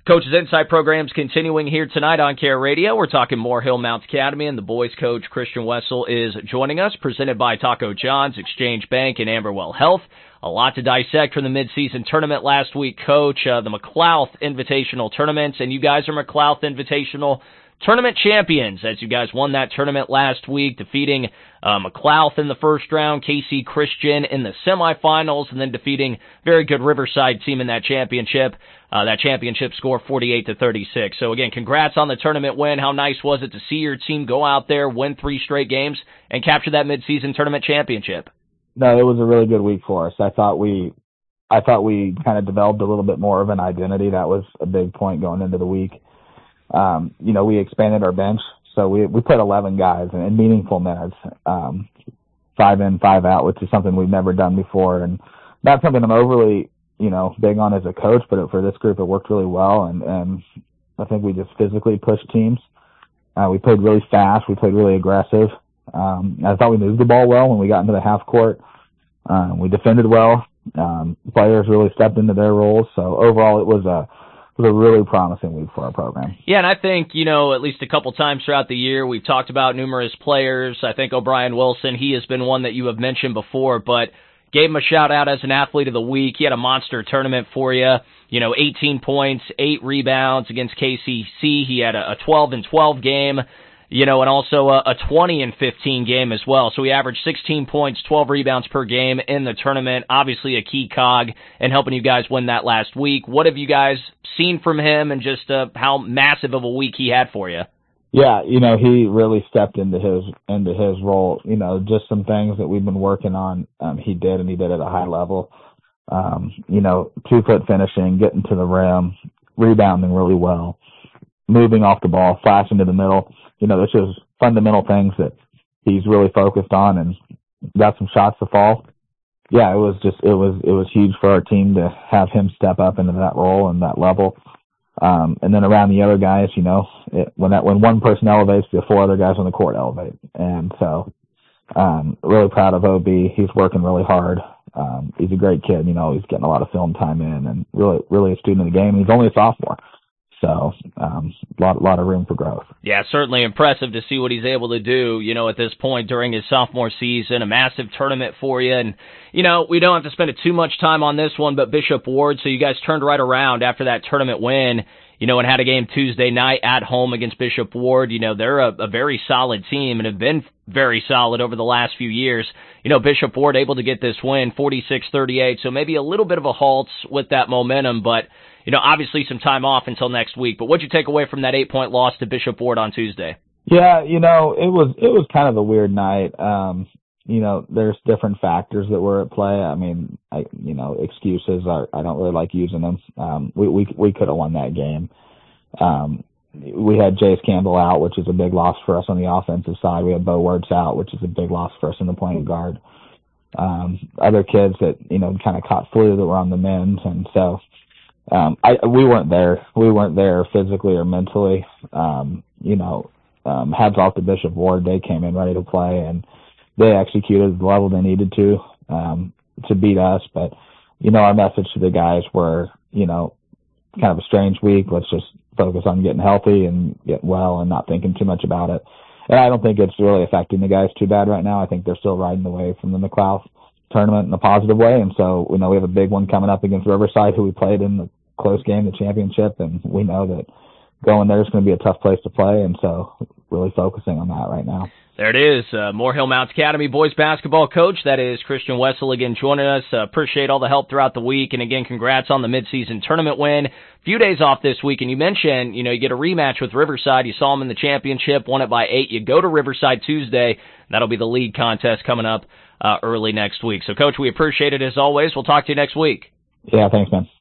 Coach's Insight program's continuing here tonight on Care Radio. We're talking Moore-Hill Mounts Academy, and the boys coach, Christian Wessel, is joining us, presented by Taco John's, Exchange Bank, and Amberwell Health. A lot to dissect from the midseason tournament last week, Coach. The McLouth Invitational Tournament, and you guys are McLouth Invitational Tournament champions, as you guys won that tournament last week, defeating McLouth in the first round, KC Christian in the semifinals, and then defeating very good Riverside team in that championship. That championship score 48-36. So again, congrats on the tournament win. How nice was it to see your team go out there, win 3 straight games, and capture that midseason tournament championship? No, it was a really good week for us. I thought we kind of developed a little bit more of an identity. That was a big point going into the week. We expanded our bench, so we put 11 guys in meaningful minutes, 5 in, 5 out, which is something we've never done before, and not something I'm overly big on as a coach, but for this group, it worked really well. And I think we just physically pushed teams. We played really fast. We played really aggressive. I thought we moved the ball well when we got into the half court. We defended well. Players really stepped into their roles. So overall, it was a really promising week for our program. Yeah, and I think, at least a couple times throughout the year, we've talked about numerous players. I think O'Brien Wilson, he has been one that you have mentioned before, but gave him a shout-out as an athlete of the week. He had a monster tournament for you. 18 points, 8 rebounds against KCC. He had a 12-12 game, and also a 20-15 game as well. So he averaged 16 points, 12 rebounds per game in the tournament. Obviously a key cog in helping you guys win that last week. What have you guys seen from him, and just how massive of a week he had for you? Yeah, he really stepped into his role. Just some things that we've been working on, he did at a high level. 2-foot finishing, getting to the rim, rebounding really well, moving off the ball, flashing to the middle. That's just fundamental things that he's really focused on, and got some shots to fall. Yeah, it was huge for our team to have him step up into that role and that level. And then around the other guys, when one person elevates, the 4 other guys on the court elevate. And so, really proud of OB. He's working really hard. He's a great kid. He's getting a lot of film time in, and really a student of the game. He's only a sophomore. So, lot of room for growth. Yeah, certainly impressive to see what he's able to do, at this point during his sophomore season. A massive tournament for you. And, we don't have to spend too much time on this one, but Bishop Ward, so you guys turned right around after that tournament win, and had a game Tuesday night at home against Bishop Ward. They're a very solid team and have been very solid over the last few years. Bishop Ward able to get this win, 46-38, so maybe a little bit of a halt with that momentum, but obviously some time off until next week. But what'd you take away from that 8-point loss to Bishop Ward on Tuesday? Yeah, it was kind of a weird night. There's different factors that were at play. I mean, excuses I don't really like using them. We could have won that game. We had Jace Campbell out, which is a big loss for us on the offensive side. We had Bo Wertz out, which is a big loss for us in the point guard. Other kids that, kind of caught flu that were on the men's, and so we weren't there. We weren't there physically or mentally. Hats off to Bishop Ward. They came in ready to play, and they executed the level they needed to beat us. But, our message to the guys were, kind of a strange week. Let's just focus on getting healthy and getting well and not thinking too much about it. And I don't think it's really affecting the guys too bad right now. I think they're still riding the wave from the McLouth tournament in a positive way. And so we know we have a big one coming up against Riverside, who we played in the close game, the championship. And we know that going there is going to be a tough place to play. And so really focusing on that right now. There it is, Moore-Hill Mounts Academy boys basketball coach. That is Christian Wessel again joining us. Appreciate all the help throughout the week. And again, congrats on the midseason tournament win. Few days off this week, and you mentioned, you get a rematch with Riverside. You saw them in the championship, won it by 8. You go to Riverside Tuesday. That'll be the league contest coming up early next week. So, Coach, we appreciate it as always. We'll talk to you next week. Yeah, thanks, man.